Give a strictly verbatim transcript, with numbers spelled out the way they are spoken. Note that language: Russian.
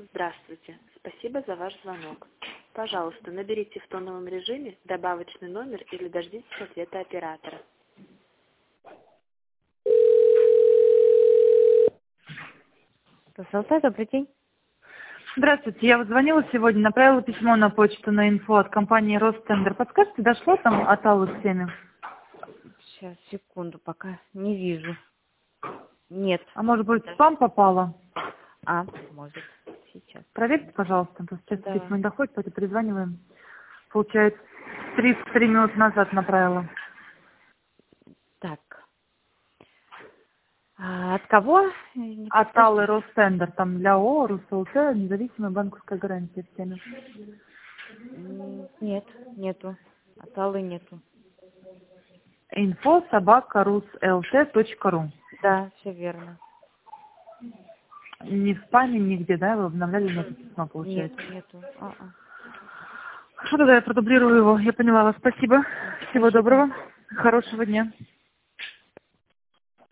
Здравствуйте. Спасибо за ваш звонок. Пожалуйста, наберите в тоновом режиме добавочный номер или дождитесь ответа оператора. Алтай, добрый день. Здравствуйте, я вот звонила сегодня, направила письмо на почту на инфо от компании Ростендер. Подскажите, дошло там от Аллы с всеми? Сейчас, секунду, пока не вижу. Нет. А может быть, в спам попало? А, может. Сейчас. Проверьте, пожалуйста, просто сейчас Да. письмо не доходит, поэтому перезваниваем. Получается, тридцать три минуты назад направила. Так. А от кого? Не От подскажете? Аллы Ростендер, там для ООО, РусЛТ, независимая банковская гарантия всеми. М, Нет, нету. От Аллы нету. Инфо собака руслт точка ру. Да, все верно. Не в спаме нигде, да, вы обновляли на это письмо, получается? Нет, нету. А-а. Хорошо, тогда я продублирую его. Я поняла вас. Спасибо. Всего Спасибо. доброго. Хорошего дня.